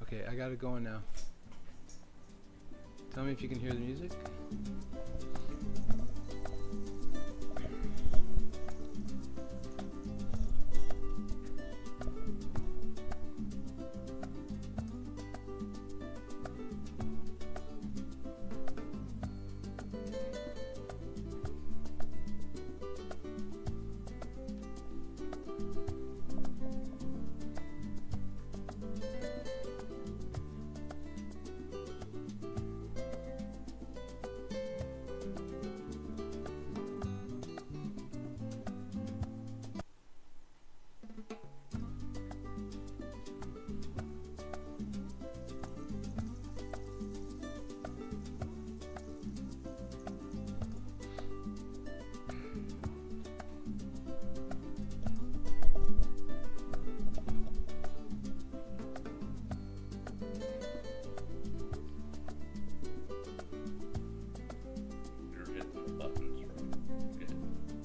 Okay, I got it going now. Tell me if you can hear the music. You're hitting the buttons right. Good.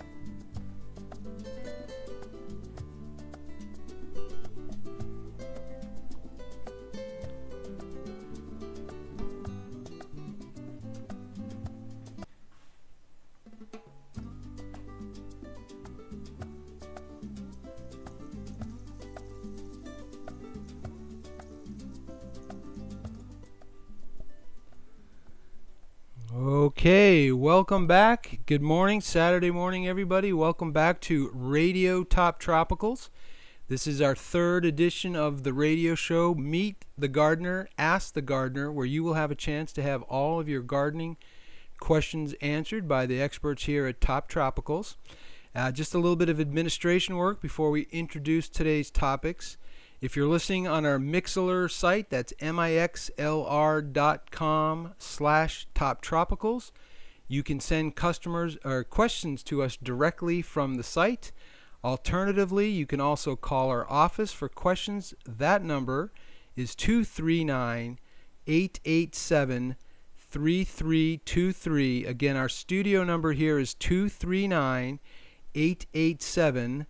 Okay, welcome back. Good morning, Saturday morning, everybody. Welcome back to Radio Top Tropicals. This is our third edition of the radio show, Meet the Gardener, Ask the Gardener, where you will have a chance to have all of your gardening questions answered by the experts here at Top Tropicals. Just a little bit of administration work before we introduce today's topics. If you're listening on our Mixlr site, that's mixlr.com/toptropicals. You can send customers or questions to us directly from the site. Alternatively, you can also call our office for questions. That number is 239-887-3323. Again, our studio number here is 239-887-3323,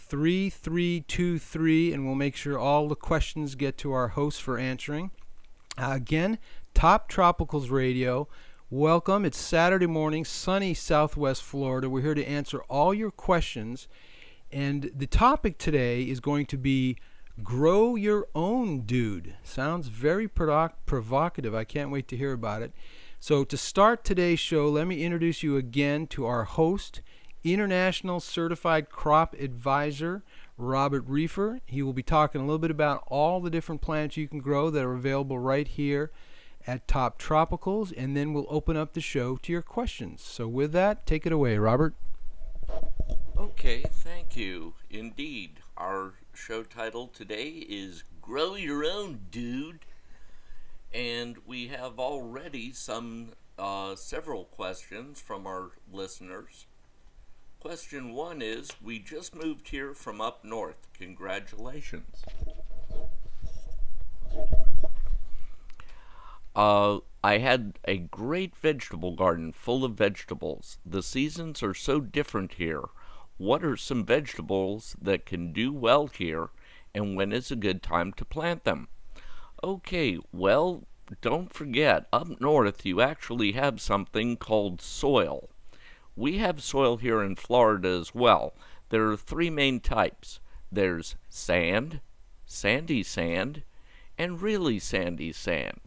and we'll make sure all the questions get to our host for answering. Again, Top Tropicals Radio. Welcome. It's Saturday morning, sunny Southwest Florida. We're here to answer all your questions. And the topic today is going to be Grow Your Own Dude. Sounds very provocative. I can't wait to hear about it. So to start today's show, let me introduce you again to our host, International Certified Crop Advisor, Robert Reefer. He will be talking a little bit about all the different plants you can grow that are available right here at Top Tropicals, and then we'll open up the show to your questions. So with that, take it away, Robert. Okay, thank you. Indeed, our show title today is Grow Your Own Dude. And we have already several questions from our listeners. Question one is, we just moved here from up north. Congratulations. I had a great vegetable garden full of vegetables. The seasons are so different here. What are some vegetables that can do well here, and when is a good time to plant them? Okay, well, don't forget, up north you actually have something called soil. We have soil here in Florida as well. There are three main types. There's sand, sandy sand, and really sandy sand.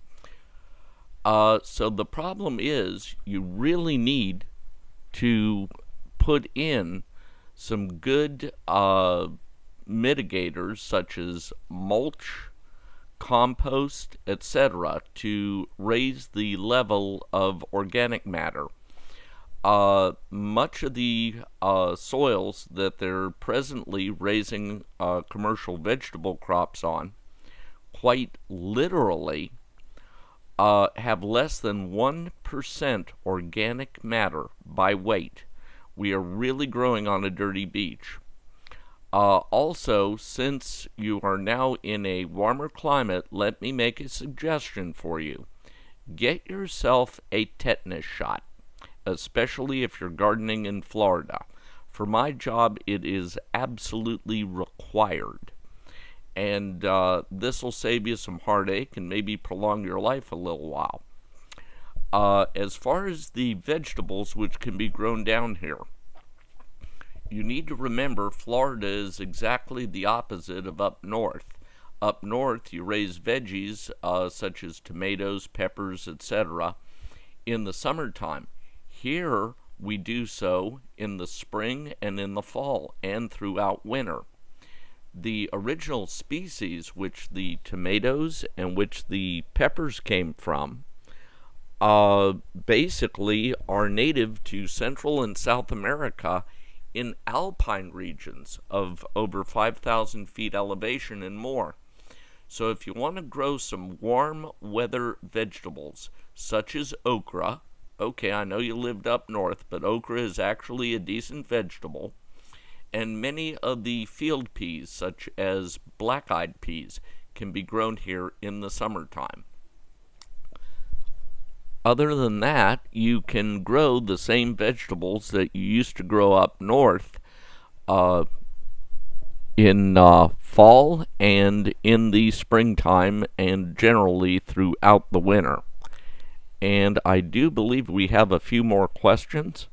So the problem is you really need to put in some good mitigators such as mulch, compost, etc. to raise the level of organic matter. Much of the soils that they're presently raising commercial vegetable crops on, quite literally, have less than 1% organic matter by weight. We are really growing on a dirty beach. Also, since you are now in a warmer climate, let me make a suggestion for you. Get yourself a tetanus shot, especially if you're gardening in Florida. For my job, it is absolutely required. And this will save you some heartache and maybe prolong your life a little while. As far as the vegetables which can be grown down here, you need to remember Florida is exactly the opposite of up north. Up north, you raise veggies such as tomatoes, peppers, etc. in the summertime. Here, we do so in the spring and in the fall and throughout winter. The original species which the tomatoes and which the peppers came from basically are native to Central and South America in alpine regions of over 5,000 feet elevation and more. So if you want to grow some warm weather vegetables, such as okra, okay, I know you lived up north, but okra is actually a decent vegetable, and many of the field peas, such as black-eyed peas, can be grown here in the summertime. Other than that, you can grow the same vegetables that you used to grow up north in fall and in the springtime and generally throughout the winter. And I do believe we have a few more questions.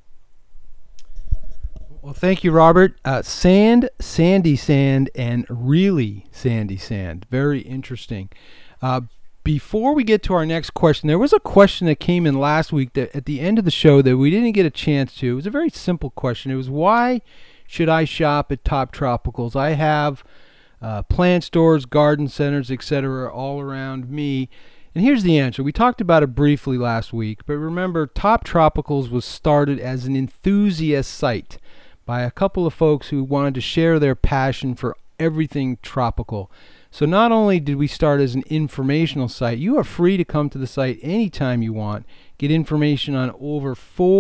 Well, thank you, Robert. Sand, sandy sand, and really sandy sand. Very interesting. Before we get to our next question, there was a question that came in last week that at the end of the show that we didn't get a chance to. It was a very simple question. It was, why should I shop at Top Tropicals? I have plant stores, garden centers, etc. all around me. And here's the answer. We talked about it briefly last week, but remember, Top Tropicals was started as an enthusiast site by a couple of folks who wanted to share their passion for everything tropical. So not only did we start as an informational site, you are free to come to the site anytime you want, get information on over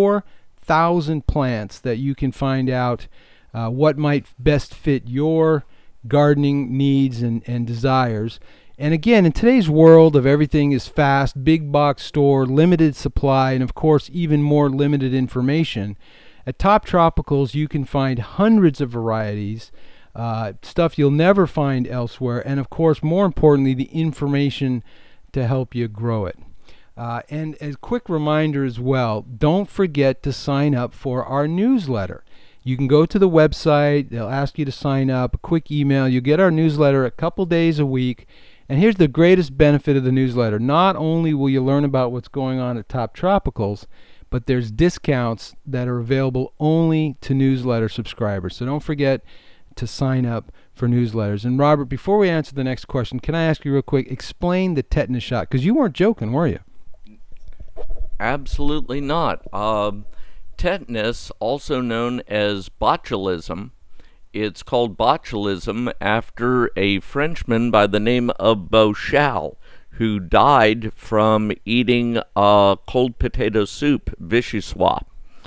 4,000 plants that you can find out what might best fit your gardening needs and desires. And again, in today's world of everything is fast, big box store, limited supply, and of course even more limited information, at Top Tropicals you can find hundreds of varieties, stuff you'll never find elsewhere, and of course, more importantly, the information to help you grow it. And a quick reminder as well, don't forget to sign up for our newsletter. You can go to the website, they'll ask you to sign up, a quick email, you get our newsletter a couple days a week, and here's the greatest benefit of the newsletter. Not only will you learn about what's going on at Top Tropicals, but there's discounts that are available only to newsletter subscribers. So don't forget to sign up for newsletters. And Robert, before we answer the next question, can I ask you real quick, explain the tetanus shot? Because you weren't joking, were you? Absolutely not. Tetanus, also known as botulism, it's called botulism after a Frenchman by the name of Bouchal, who died from eating cold potato soup, vichyssoise.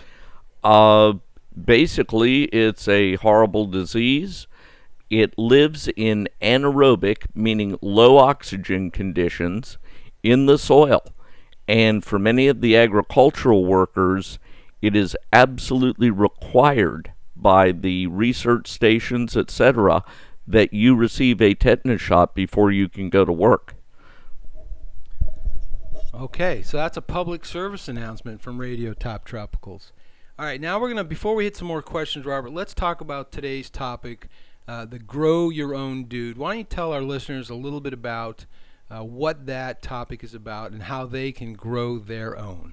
Basically, it's a horrible disease. It lives in anaerobic, meaning low oxygen conditions, in the soil. And for many of the agricultural workers, it is absolutely required by the research stations, etc., that you receive a tetanus shot before you can go to work. Okay, so that's a public service announcement from Radio Top Tropicals. All right, now we're going to, before we hit some more questions, Robert, let's talk about today's topic, the Grow Your Own Dude. Why don't you tell our listeners a little bit about what that topic is about and how they can grow their own?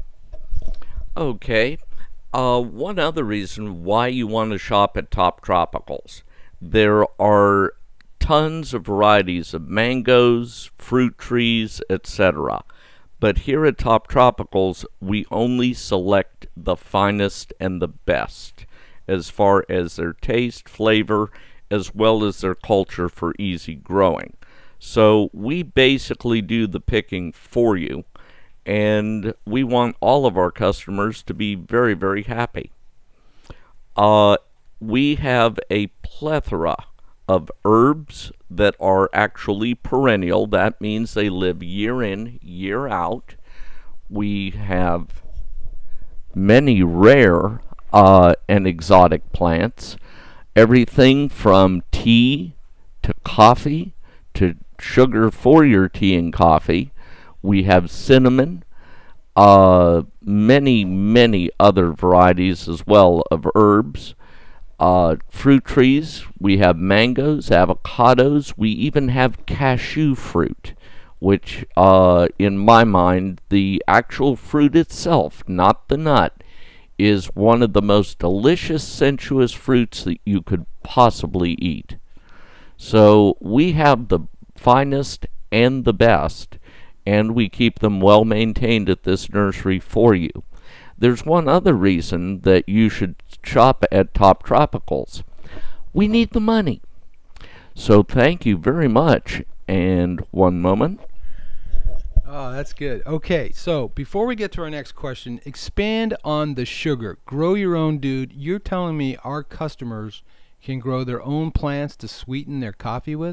Okay. One other reason why you want to shop at Top Tropicals. There are tons of varieties of mangoes, fruit trees, etc. But here at Top Tropicals, we only select the finest and the best as far as their taste, flavor, as well as their culture for easy growing. So we basically do the picking for you, and we want all of our customers to be very, very happy. We have a plethora of herbs that are actually perennial. That means they live year in, year out. We have many rare and exotic plants. Everything from tea to coffee, to sugar for your tea and coffee. We have cinnamon, many, many other varieties as well of herbs. Fruit trees, we have mangoes, avocados, we even have cashew fruit, which, in my mind, the actual fruit itself, not the nut, is one of the most delicious, sensuous fruits that you could possibly eat. So we have the finest and the best, and we keep them well maintained at this nursery for you. There's one other reason that you should shop at Top Tropicals. We need the money. So thank you very much. And one moment. Oh, that's good. Okay, so before we get to our next question, expand on the sugar. Grow your own, dude. You're telling me our customers can grow their own plants to sweeten their coffee with?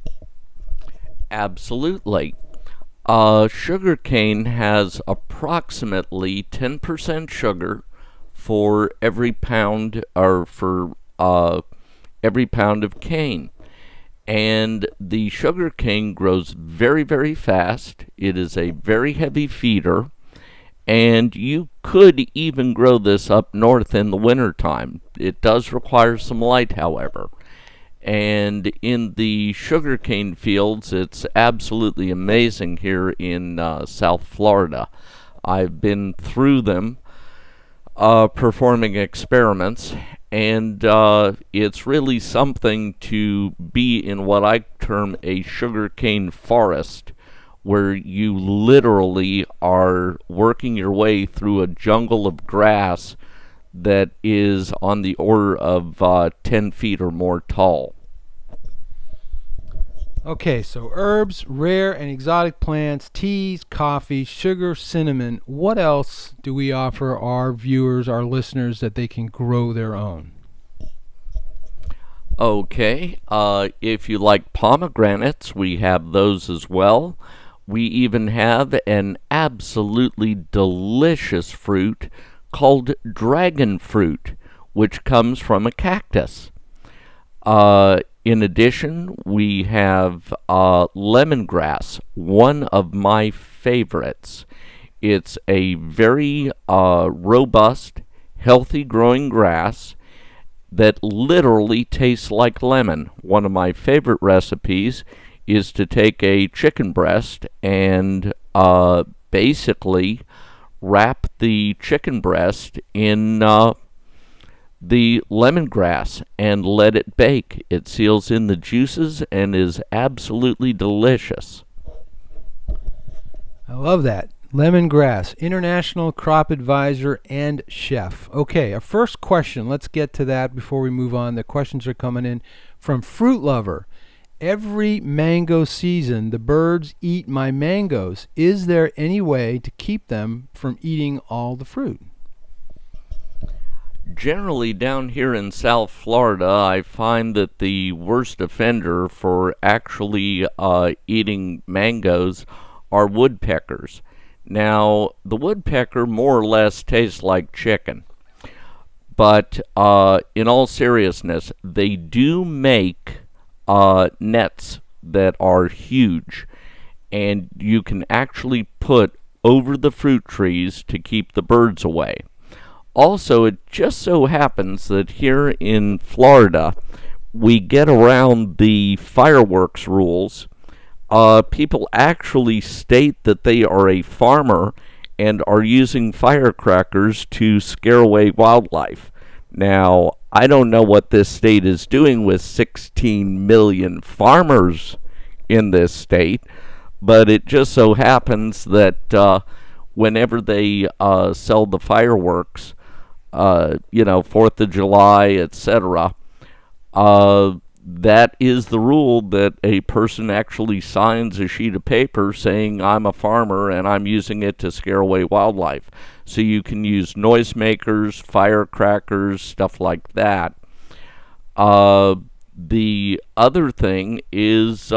Absolutely. Sugar cane has approximately 10% sugar for every pound, or for every pound of cane. And the sugar cane grows very, very fast. It is a very heavy feeder, and you could even grow this up north in the wintertime. It does require some light, however. And in the sugarcane fields, it's absolutely amazing here in South Florida. I've been through them performing experiments, and it's really something to be in what I term a sugarcane forest, where you literally are working your way through a jungle of grass that is on the order of 10 feet or more tall. Okay, so herbs, rare and exotic plants, teas, coffee, sugar, cinnamon. What else do we offer our viewers, our listeners, that they can grow their own? Okay, if you like pomegranates, we have those as well. We even have an absolutely delicious fruit called dragon fruit, which comes from a cactus. In addition, we have lemongrass, one of my favorites. It's a very robust, healthy growing grass that literally tastes like lemon. One of my favorite recipes is to take a chicken breast and basically wrap the chicken breast in the lemongrass and let it bake. It seals in the juices and is absolutely delicious. I love that. Lemongrass, International Crop Advisor and Chef. Okay, our first question. Let's get to that before we move on. The questions are coming in from Fruit Lover. Every mango season, the birds eat my mangoes. Is there any way to keep them from eating all the fruit? Generally, down here in South Florida, I find that the worst offender for actually eating mangoes are woodpeckers. Now, the woodpecker more or less tastes like chicken. But in all seriousness, they do make nets that are huge. And you can actually put over the fruit trees to keep the birds away. Also, it just so happens that here in Florida, we get around the fireworks rules. People actually state that they are a farmer and are using firecrackers to scare away wildlife. Now, I don't know what this state is doing with 16 million farmers in this state, but it just so happens that whenever they sell the fireworks, 4th of July, etc., that is the rule, that a person actually signs a sheet of paper saying, I'm a farmer and I'm using it to scare away wildlife. So you can use noisemakers, firecrackers, stuff like that. The other thing is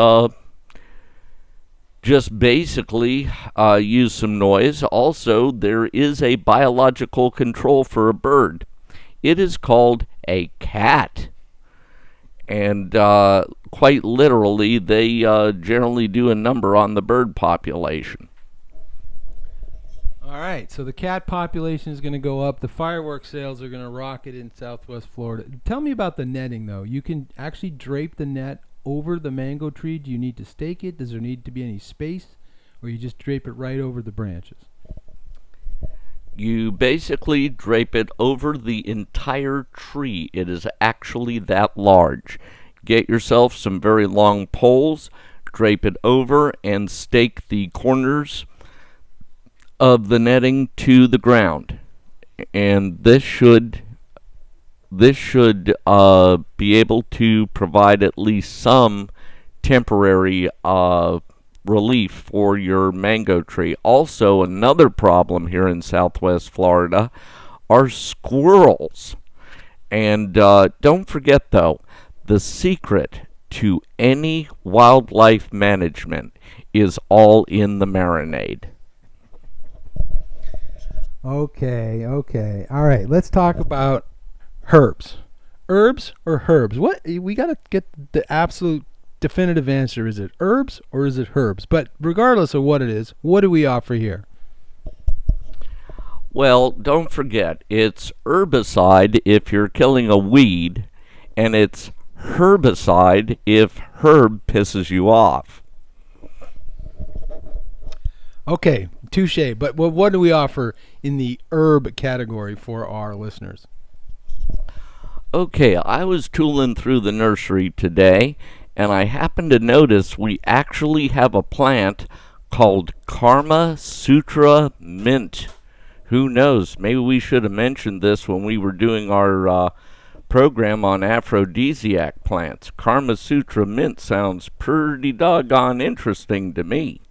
just basically use some noise. Also, there is a biological control for a bird. It is called a cat. And quite literally, they generally do a number on the bird population. All right, so the cat population is going to go up. The fireworks sales are going to rocket in Southwest Florida. Tell me about the netting, though. You can actually drape the net over the mango tree. Do you need to stake it? Does there need to be any space? Or you just drape it right over the branches? You basically drape it over the entire tree. It is actually that large. Get yourself some very long poles, drape it over, and stake the corners of the netting to the ground. And this should be able to provide at least some temporary relief for your mango tree. Also, another problem here in Southwest Florida are squirrels. And don't forget, though, the secret to any wildlife management is all in the marinade. Okay. All right, let's talk about herbs. Herbs or herbs? What we got to get the absolute definitive answer. Is it herbs or is it herbs? But regardless of what it is, what do we offer here? Well, don't forget, it's herbicide if you're killing a weed, and it's herbicide if herb pisses you off. Okay, touche. But what do we offer in the herb category for our listeners? Okay, I was tooling through the nursery today, and I happened to notice we actually have a plant called Karma Sutra Mint. Who knows? Maybe we should have mentioned this when we were doing our program on aphrodisiac plants. Karma Sutra Mint sounds pretty doggone interesting to me.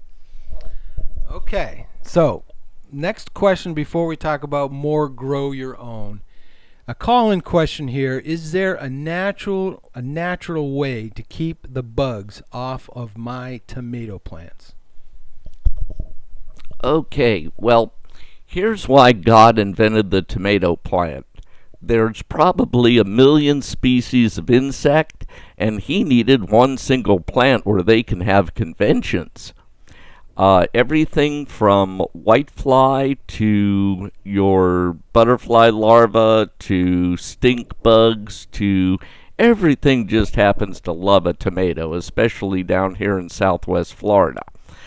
Okay, so next question before we talk about more grow your own. A call-in question here: is there a natural way to keep the bugs off of my tomato plants? Okay, well, here's why God invented the tomato plant. There's probably 1 million species of insect, and he needed one single plant where they can have conventions. Everything from whitefly to your butterfly larva to stink bugs to everything just happens to love a tomato, especially down here in Southwest Florida.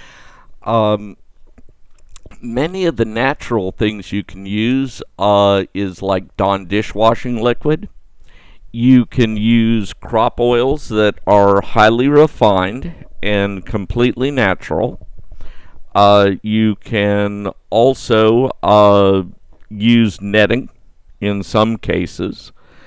Many of the natural things you can use is like Dawn dishwashing liquid. You can use crop oils that are highly refined and completely natural. You can also use netting in some cases.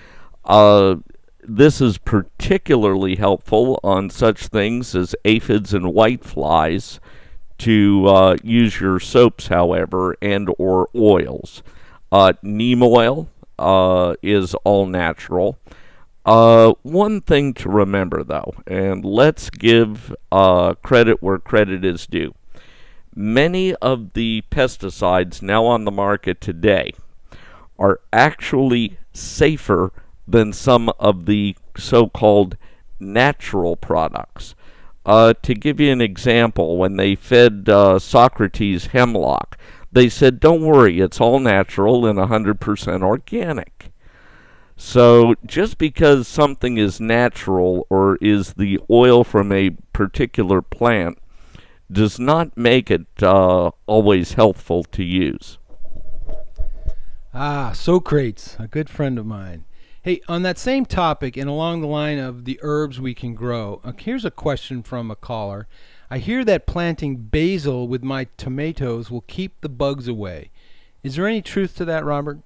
This is particularly helpful on such things as aphids and whiteflies to use your soaps, however, and or oils. Neem oil is all natural. One thing to remember, though, and let's give credit where credit is due. Many of the pesticides now on the market today are actually safer than some of the so-called natural products. To give you an example, when they fed Socrates hemlock, they said, don't worry, it's all natural and 100% organic. So just because something is natural or is the oil from a particular plant does not make it always healthful to use. Socrates, a good friend of mine. Hey, on that same topic and along the line of the herbs we can grow, here's a question from a caller. I hear that planting basil with my tomatoes will keep the bugs away. Is there any truth to that, Robert?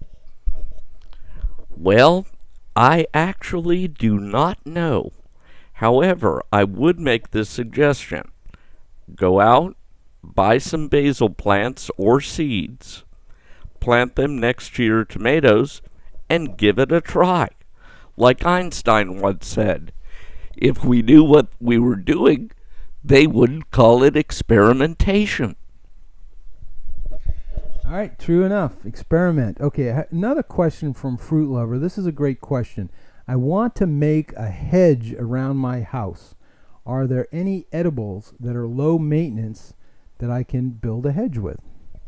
Well, I actually do not know. However, I would make this suggestion. Go out, buy some basil plants or seeds, plant them next to your tomatoes, and give it a try. Like Einstein once said, if we knew what we were doing, they wouldn't call it experimentation. All right, true enough. Experiment. Okay, another question from Fruit Lover. This is a great question. I want to make a hedge around my house. Are there any edibles that are low maintenance that I can build a hedge with?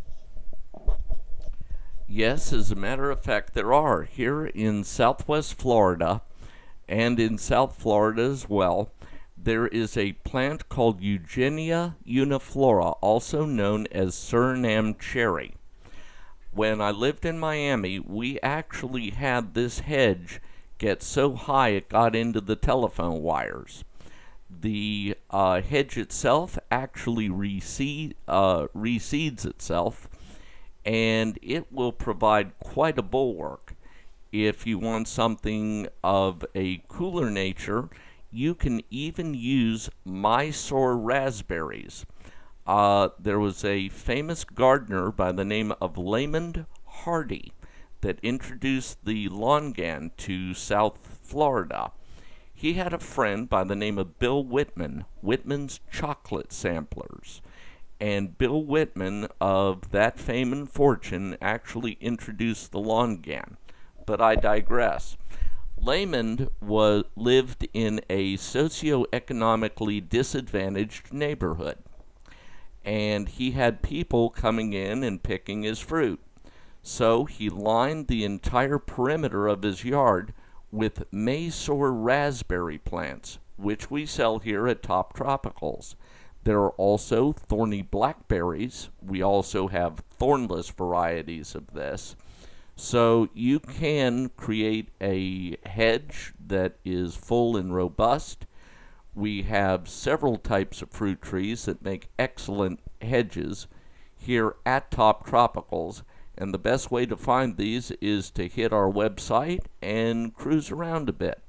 Yes, as a matter of fact, there are. Here in southwest Florida and in South Florida as well, there is a plant called Eugenia uniflora, also known as Suriname cherry. When I lived in Miami, we actually had this hedge get so high it got into the telephone wires. The hedge itself actually reseeds itself, and it will provide quite a bulwark. If you want something of a cooler nature, you can even use Mysore raspberries. There was a famous gardener by the name of Lamond Hardy that introduced the longan to South Florida. He had a friend by the name of Bill Whitman, Whitman's Chocolate Samplers. And Bill Whitman, of that fame and fortune, actually introduced the longan. But I digress. Lamond lived in a socioeconomically disadvantaged neighborhood, and he had people coming in and picking his fruit. So he lined the entire perimeter of his yard with Mysore raspberry plants, which we sell here at Top Tropicals. There are also thorny blackberries. We also have thornless varieties of this. So you can create a hedge that is full and robust. We have several types of fruit trees that make excellent hedges here at Top Tropicals, and the best way to find these is to hit our website and cruise around a bit.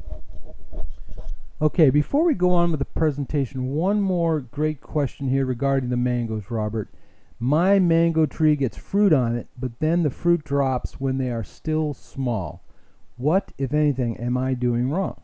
Okay, before we go on with the presentation, one more great question here regarding the mangoes, Robert. My mango tree gets fruit on it, but then the fruit drops when they are still small. What, if anything, am I doing wrong?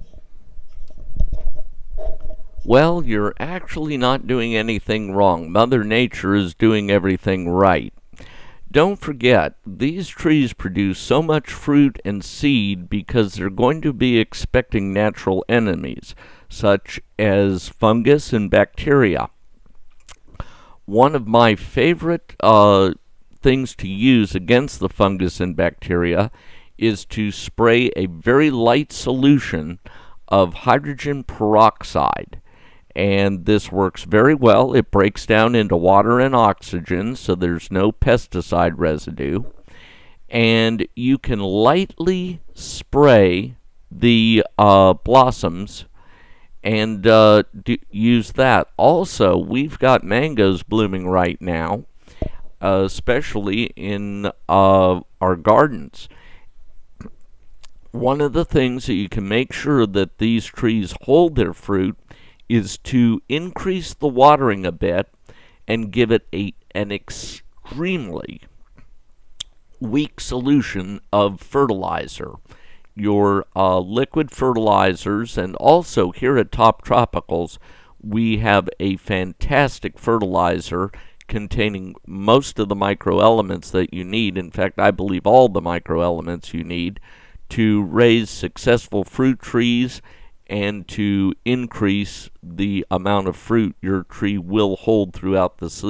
Well, you're actually not doing anything wrong. Mother Nature is doing everything right. Don't forget, these trees produce so much fruit and seed because they're going to be expecting natural enemies, such as fungus and bacteria. One of my favorite things to use against the fungus and bacteria is to spray a very light solution of hydrogen peroxide. And this works very well. It breaks down into water and oxygen, so there's no pesticide residue. And you can lightly spray the blossoms and use that. Also, we've got mangoes blooming right now, especially in our gardens. One of the things that you can make sure that these trees hold their fruit is to increase the watering a bit and give it an extremely weak solution of fertilizer. Your liquid fertilizers, and also here at Top Tropicals, we have a fantastic fertilizer containing most of the microelements that you need. In fact, I believe all the microelements you need to raise successful fruit trees and to increase the amount of fruit your tree will hold throughout the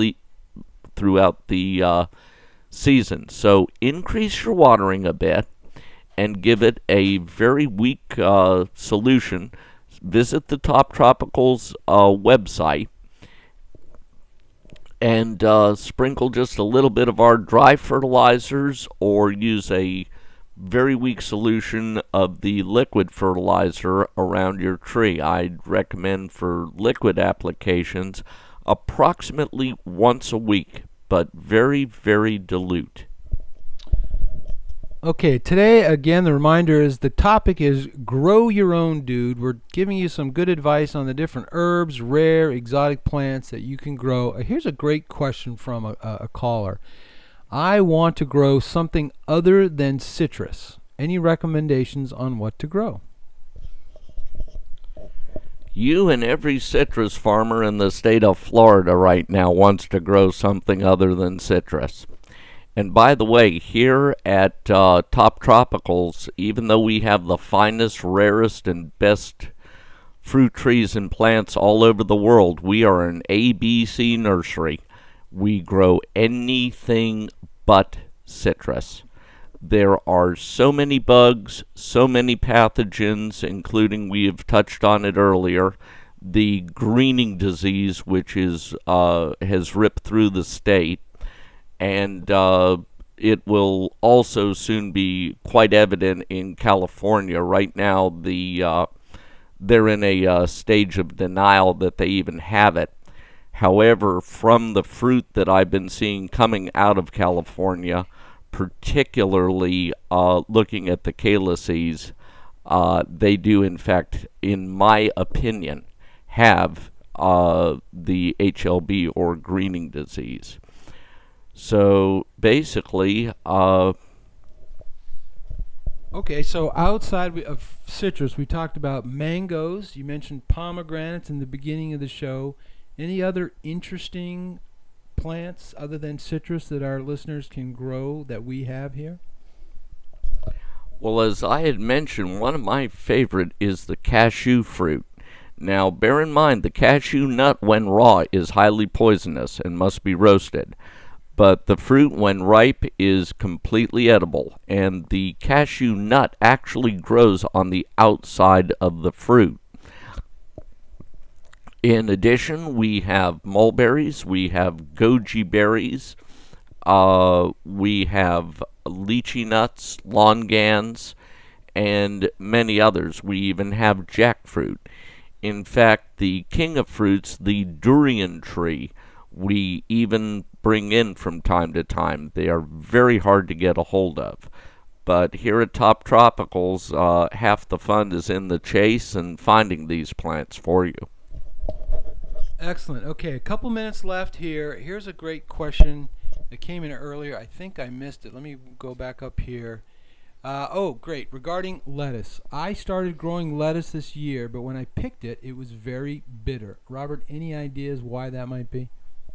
season. So increase your watering a bit and give it a very weak solution. Visit the Top Tropicals website and sprinkle just a little bit of our dry fertilizers, or use a very weak solution of the liquid fertilizer around your tree. I'd recommend for liquid applications approximately once a week, but very, very dilute. Okay, today, again, the reminder is the topic is grow your own, dude. We're giving you some good advice on the different herbs, rare, exotic plants that you can grow. Here's a great question from a caller. I want to grow something other than citrus. Any recommendations on what to grow? You and every citrus farmer in the state of Florida right now wants to grow something other than citrus. And by the way, here at Top Tropicals, even though we have the finest, rarest, and best fruit trees and plants all over the world, we are an ABC nursery. We grow anything but citrus. There are so many bugs, so many pathogens, including, we have touched on it earlier, the greening disease, which is has ripped through the state, and it will also soon be quite evident in California. Right now, they're in a stage of denial that they even have it. However, from the fruit that I've been seeing coming out of California, particularly looking at the calyces, they do, in fact, in my opinion, have the HLB or greening disease. So basically, Okay, so outside of citrus, we talked about mangoes. You mentioned pomegranates in the beginning of the show. Any other interesting plants other than citrus that our listeners can grow that we have here? well, as I had mentioned, one of my favorite is the cashew fruit. Now, bear in mind, the cashew nut, when raw, is highly poisonous and must be roasted. But the fruit, when ripe, is completely edible, and the cashew nut actually grows on the outside of the fruit. In addition, we have mulberries, we have goji berries, we have lychee nuts, longans, and many others. We even have jackfruit. In fact, the king of fruits, the durian tree, we even bring in from time to time. They are very hard to get a hold of. But here at Top Tropicals, half the fun is in the chase and finding these plants for you. Excellent. Okay, a couple minutes left here. Here's a great question that came in earlier. I think I missed it. Let me go back up here. Oh, great. Regarding lettuce, I started growing lettuce this year, but when I picked it, it was very bitter. Robert, any ideas why that might be?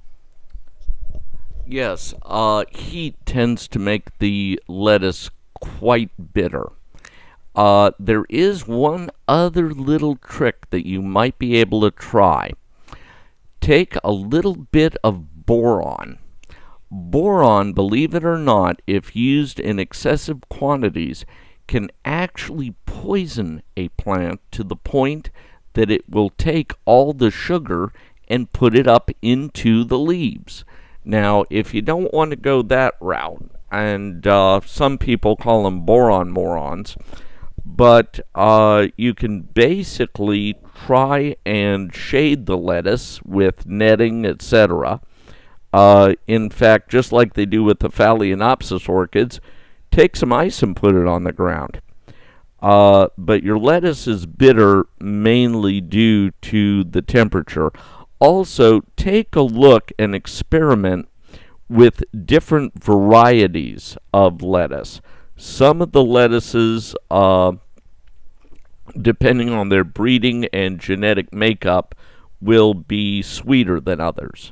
Yes, heat tends to make the lettuce quite bitter. There is one other little trick that you might be able to try. Take a little bit of boron. Boron, believe it or not, if used in excessive quantities, can actually poison a plant to the point that it will take all the sugar and put it up into the leaves. Now, if you don't want to go that route, and some people call them boron morons, but you can basically try and shade the lettuce with netting, etc. In fact, just like they do with the Phalaenopsis orchids, take some ice and put it on the ground. But your lettuce is bitter mainly due to the temperature. Also, take a look and experiment with different varieties of lettuce. Some of the lettuces, depending on their breeding and genetic makeup, will be sweeter than others.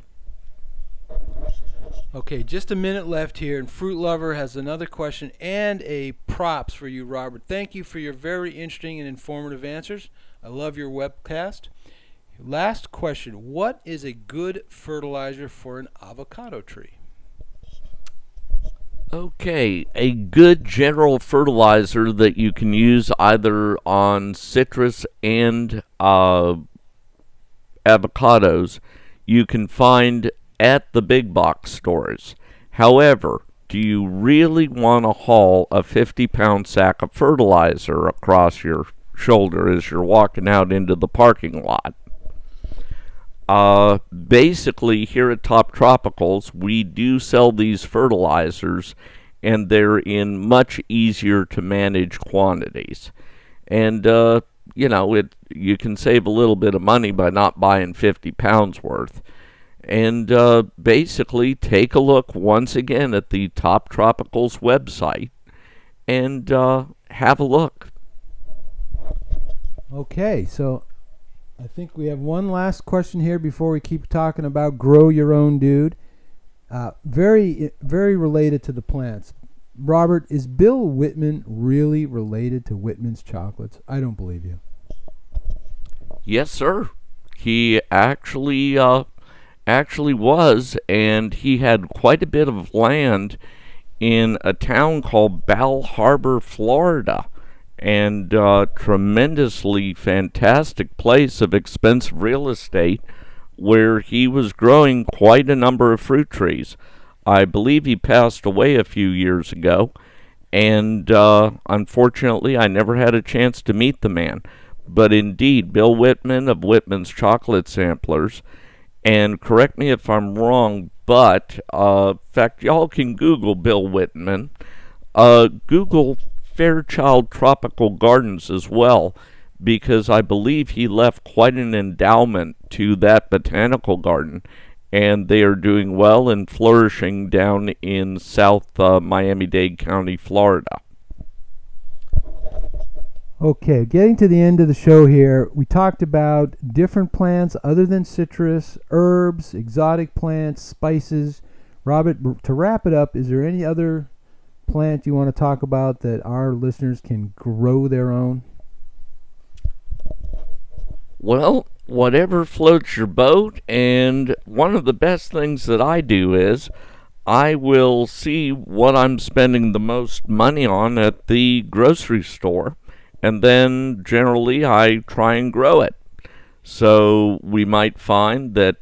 Okay, just a minute left here, and Fruit Lover has another question and a props for you, Robert. Thank you for your very interesting and informative answers. I love your webcast. Last question. What is a good fertilizer for an avocado tree? Okay, a good general fertilizer that you can use either on citrus and avocados you can find at the big box stores. However, do you really want to haul a 50-pound sack of fertilizer across your shoulder as you're walking out into the parking lot? Basically, here at Top Tropicals, we do sell these fertilizers, and they're in much easier to manage quantities. And, you can save a little bit of money by not buying 50 pounds worth. And basically, take a look once again at the Top Tropicals website and have a look. Okay, so I think we have one last question here before we keep talking about Grow Your Own Dude. Very related to the plants. Robert, is Bill Whitman really related to Whitman's chocolates? I don't believe you. Yes, sir. He actually was, and he had quite a bit of land in a town called Bal Harbour, Florida, and tremendously fantastic place of expensive real estate where he was growing quite a number of fruit trees. I believe he passed away a few years ago, and unfortunately I never had a chance to meet the man. But indeed, Bill Whitman of Whitman's Chocolate Samplers, and correct me if I'm wrong, but in fact, y'all can Google Bill Whitman. Google Fairchild Tropical Gardens as well, because I believe he left quite an endowment to that botanical garden, and they are doing well and flourishing down in South Miami-Dade County, Florida. Okay, getting to the end of the show here, we talked about different plants other than citrus, herbs, exotic plants, spices. Robert, to wrap it up, is there any other plant you want to talk about that our listeners can grow their own? Well, whatever floats your boat, and one of the best things that I do is I will see what I'm spending the most money on at the grocery store, and then generally I try and grow it. So we might find that,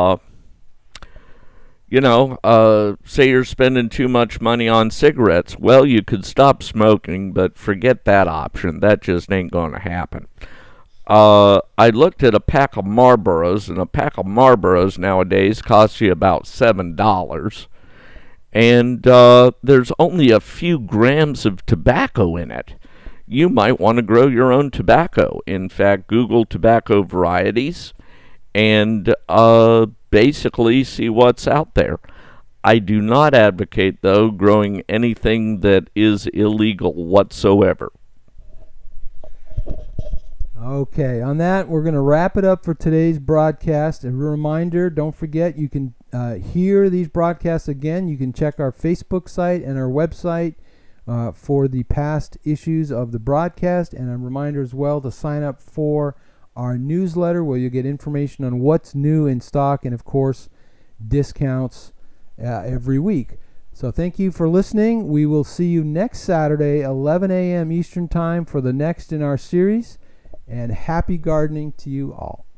say you're spending too much money on cigarettes. Well, you could stop smoking, but forget that option. That just ain't going to happen. I looked at a pack of Marlboros, and a pack of Marlboros nowadays costs you about $7. And there's only a few grams of tobacco in it. You might want to grow your own tobacco. In fact, Google tobacco varieties and basically see what's out there. I do not advocate, though, growing anything that is illegal whatsoever. Okay, on that, we're going to wrap it up for today's broadcast. A reminder, don't forget, you can hear these broadcasts again. You can check our Facebook site and our website for the past issues of the broadcast, and a reminder as well to sign up for our newsletter where you get information on what's new in stock and, of course, discounts every week. So thank you for listening. We will see you next Saturday, 11 a.m. Eastern Time for the next in our series, and happy gardening to you all.